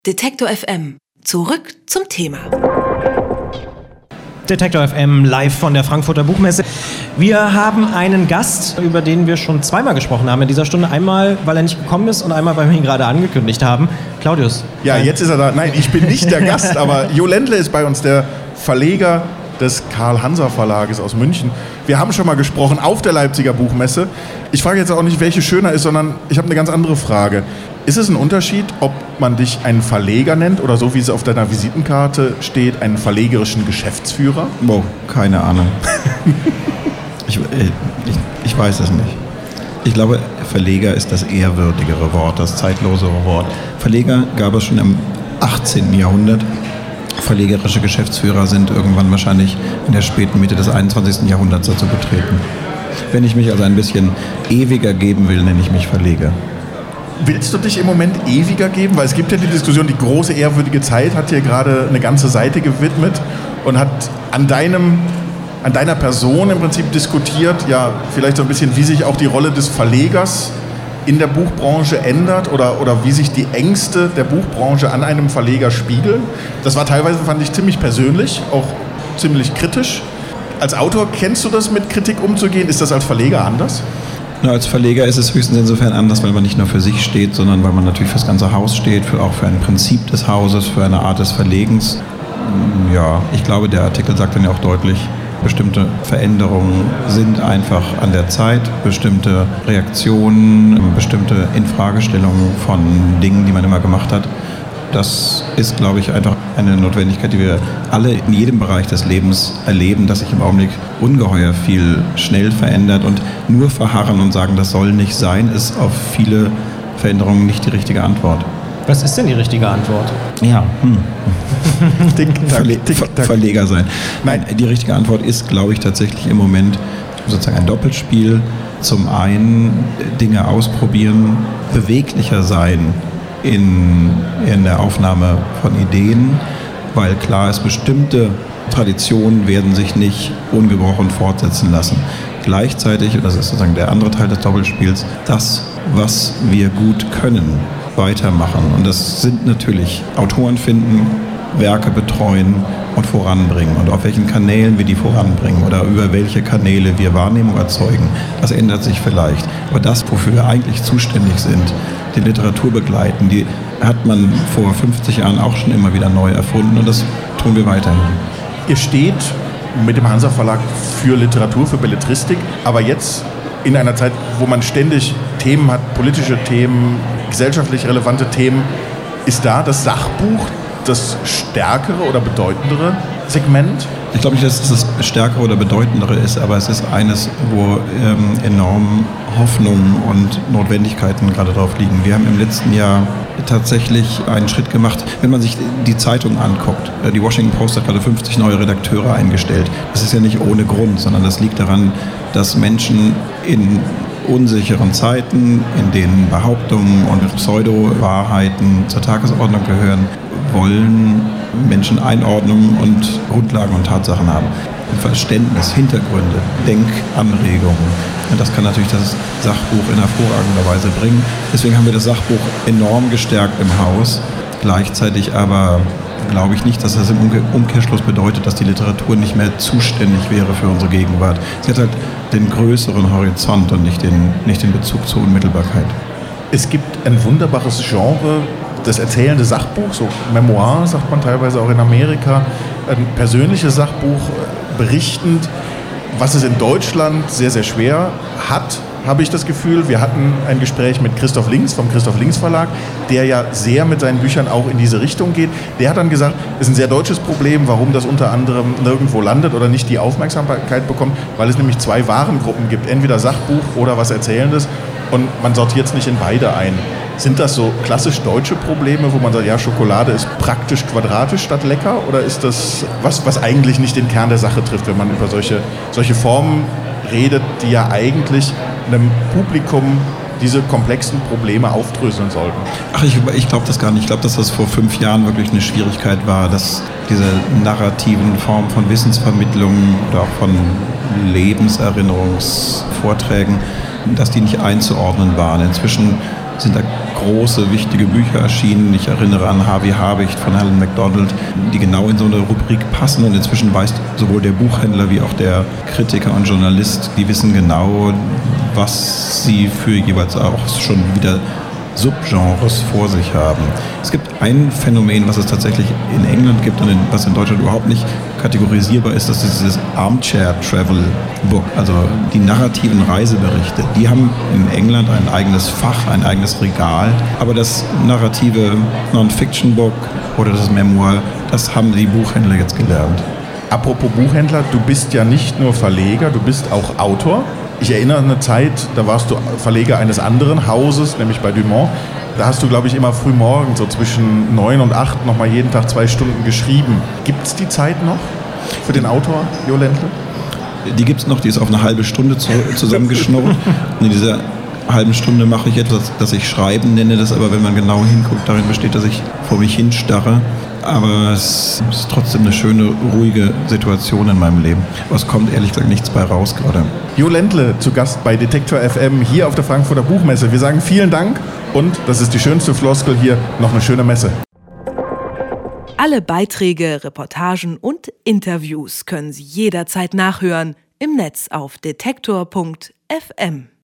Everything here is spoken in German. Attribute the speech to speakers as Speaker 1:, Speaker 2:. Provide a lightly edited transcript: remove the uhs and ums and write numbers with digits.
Speaker 1: Detektor FM. Zurück zum Thema.
Speaker 2: Detektor FM live von der Frankfurter Buchmesse. Wir haben einen Gast, über den wir schon zweimal gesprochen haben in dieser Stunde. Einmal, weil er nicht gekommen ist und einmal, weil wir ihn gerade angekündigt haben. Claudius.
Speaker 3: Ja, jetzt ist er da. Nein, ich bin nicht der Gast, aber Jo Ländle ist bei uns, der Verleger des Karl-Hanser-Verlages aus München. Wir haben schon mal gesprochen auf der Leipziger Buchmesse. Ich frage jetzt auch nicht, welche schöner ist, sondern ich habe eine ganz andere Frage. Ist es ein Unterschied, ob man dich einen Verleger nennt oder so, wie es auf deiner Visitenkarte steht, einen verlegerischen Geschäftsführer?
Speaker 4: Oh, keine Ahnung. Ich weiß es nicht. Ich glaube, Verleger ist das ehrwürdigere Wort, das zeitlosere Wort. Verleger gab es schon im 18. Jahrhundert. Verlegerische Geschäftsführer sind irgendwann wahrscheinlich in der späten Mitte des 21. Jahrhunderts dazu getreten. Wenn ich mich also ein bisschen ewiger geben will, nenne ich mich Verleger.
Speaker 3: Willst du dich im Moment ewiger geben? Weil es gibt ja die Diskussion, die große ehrwürdige Zeit hat hier gerade eine ganze Seite gewidmet und hat an deiner Person im Prinzip diskutiert, ja, vielleicht so ein bisschen, wie sich auch die Rolle des Verlegers in der Buchbranche ändert oder wie sich die Ängste der Buchbranche an einem Verleger spiegeln. Das war teilweise, fand ich, ziemlich persönlich, auch ziemlich kritisch. Als Autor kennst du das, mit Kritik umzugehen? Ist das als Verleger anders?
Speaker 4: Na, als Verleger ist es höchstens insofern anders, weil man nicht nur für sich steht, sondern weil man natürlich für das ganze Haus steht, auch für ein Prinzip des Hauses, für eine Art des Verlegens. Ja, ich glaube, der Artikel sagt dann ja auch deutlich, bestimmte Veränderungen sind einfach an der Zeit, bestimmte Reaktionen, bestimmte Infragestellungen von Dingen, die man immer gemacht hat. Das ist, glaube ich, einfach eine Notwendigkeit, die wir alle in jedem Bereich des Lebens erleben, dass sich im Augenblick ungeheuer viel schnell verändert und nur verharren und sagen, das soll nicht sein, ist auf viele Veränderungen nicht die richtige Antwort.
Speaker 2: Was ist denn die richtige Antwort?
Speaker 4: Ja, Verleger sein. Nein, die richtige Antwort ist, glaube ich, tatsächlich im Moment sozusagen ein Doppelspiel. Zum einen Dinge ausprobieren, beweglicher sein in der Aufnahme von Ideen, weil klar ist, bestimmte Traditionen werden sich nicht ungebrochen fortsetzen lassen. Gleichzeitig, und das ist sozusagen der andere Teil des Doppelspiels, das, was wir gut können, weitermachen. Und das sind natürlich Autoren finden, Werke betreuen und voranbringen. Und auf welchen Kanälen wir die voranbringen oder über welche Kanäle wir Wahrnehmung erzeugen, das ändert sich vielleicht. Aber das, wofür wir eigentlich zuständig sind, die Literatur begleiten, die hat man vor 50 Jahren auch schon immer wieder neu erfunden und das tun wir weiterhin.
Speaker 3: Ihr steht mit dem Hansa Verlag für Literatur, für Belletristik, aber jetzt in einer Zeit, wo man ständig Themen hat, politische Themen, gesellschaftlich relevante Themen, ist da das Sachbuch das stärkere oder bedeutendere Segment?
Speaker 4: Ich glaube nicht, dass es das stärkere oder bedeutendere ist, aber es ist eines, wo enorm Hoffnungen und Notwendigkeiten gerade drauf liegen. Wir haben im letzten Jahr tatsächlich einen Schritt gemacht. Wenn man sich die Zeitung anguckt, die Washington Post hat gerade 50 neue Redakteure eingestellt. Das ist ja nicht ohne Grund, sondern das liegt daran, dass Menschen in unsicheren Zeiten, in denen Behauptungen und Pseudo-Wahrheiten zur Tagesordnung gehören, wollen Menschen Einordnungen und Grundlagen und Tatsachen haben. Verständnis, Hintergründe, Denkanregungen. Und das kann natürlich das Sachbuch in hervorragender Weise bringen. Deswegen haben wir das Sachbuch enorm gestärkt im Haus. Gleichzeitig aber glaube ich nicht, dass das im Umkehrschluss bedeutet, dass die Literatur nicht mehr zuständig wäre für unsere Gegenwart. Sie hat halt den größeren Horizont und nicht den Bezug zur Unmittelbarkeit.
Speaker 3: Es gibt ein wunderbares Genre, das erzählende Sachbuch, so Memoir sagt man teilweise auch in Amerika, ein persönliches Sachbuch berichtend, was es in Deutschland sehr, sehr schwer hat, habe ich das Gefühl. Wir hatten ein Gespräch mit Christoph Links vom Christoph Links Verlag, der ja sehr mit seinen Büchern auch in diese Richtung geht. Der hat dann gesagt, es ist ein sehr deutsches Problem, warum das unter anderem nirgendwo landet oder nicht die Aufmerksamkeit bekommt, weil es nämlich zwei Warengruppen gibt, entweder Sachbuch oder was Erzählendes und man sortiert es nicht in beide ein. Sind das so klassisch deutsche Probleme, wo man sagt, ja, Schokolade ist praktisch quadratisch statt lecker? Oder ist das was eigentlich nicht den Kern der Sache trifft, wenn man über solche Formen redet, die ja eigentlich einem Publikum diese komplexen Probleme aufdröseln sollten?
Speaker 4: Ach, ich glaube das gar nicht. Ich glaube, dass das vor 5 Jahren wirklich eine Schwierigkeit war, dass diese narrativen Formen von Wissensvermittlung oder auch von Lebenserinnerungsvorträgen, dass die nicht einzuordnen waren. Inzwischen sind da große, wichtige Bücher erschienen. Ich erinnere an Harvey Habicht von Helen Macdonald, die genau in so eine Rubrik passen. Und inzwischen weiß sowohl der Buchhändler wie auch der Kritiker und Journalist, die wissen genau, was sie für jeweils auch schon wieder Subgenres vor sich haben. Es gibt ein Phänomen, was es tatsächlich in England gibt und was in Deutschland überhaupt nicht kategorisierbar ist, das ist dieses Armchair Travel Book, also die narrativen Reiseberichte. Die haben in England ein eigenes Fach, ein eigenes Regal, aber das narrative Non-Fiction Book oder das Memoir, das haben die Buchhändler jetzt gelernt.
Speaker 3: Apropos Buchhändler, du bist ja nicht nur Verleger, du bist auch Autor. Ich erinnere an eine Zeit, da warst du Verleger eines anderen Hauses, nämlich bei Dumont. Da hast du, glaube ich, immer früh morgens, so zwischen 9 und 8, nochmal jeden Tag 2 Stunden geschrieben. Gibt es die Zeit noch für den Autor, Jo Ländle?
Speaker 4: Die gibt es noch, die ist auf eine halbe Stunde zusammengeschnurrt. Und in dieser halben Stunde mache ich etwas, das ich Schreiben nenne, das aber, wenn man genau hinguckt, darin besteht, dass ich vor mich hinstarre. Aber es ist trotzdem eine schöne, ruhige Situation in meinem Leben. Aber es kommt ehrlich gesagt nichts bei raus gerade.
Speaker 3: Jo Ländle zu Gast bei Detektor FM hier auf der Frankfurter Buchmesse. Wir sagen vielen Dank und, das ist die schönste Floskel hier, noch eine schöne Messe.
Speaker 1: Alle Beiträge, Reportagen und Interviews können Sie jederzeit nachhören im Netz auf detektor.fm.